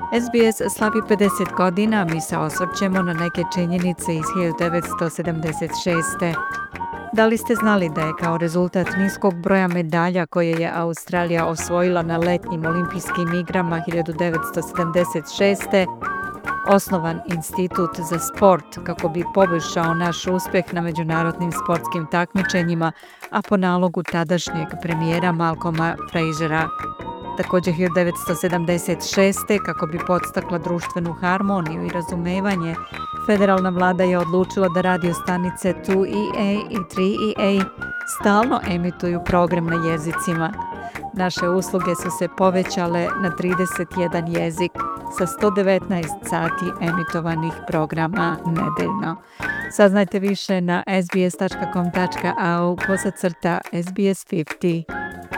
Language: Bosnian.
SBS slavi 50 godina, mi se osvrćemo na neke činjenice iz 1976. Da li ste znali da je kao rezultat niskog broja medalja koje je Australija osvojila na letnjim olimpijskim igrama 1976. osnovan institut za sport kako bi poboljšao naš uspjeh na međunarodnim sportskim takmičenjima, a po nalogu tadašnjeg premijera Malcolma Frasera. Također 1976. kako bi podstakla društvenu harmoniju i razumevanje, federalna vlada je odlučila da radio stanice 2EA i 3EA stalno emituju program na jezicima. Naše usluge su se povećale na 31 jezik sa 119 sati emitovanih programa nedeljno. Saznajte više na sbs.com.au/SBS50.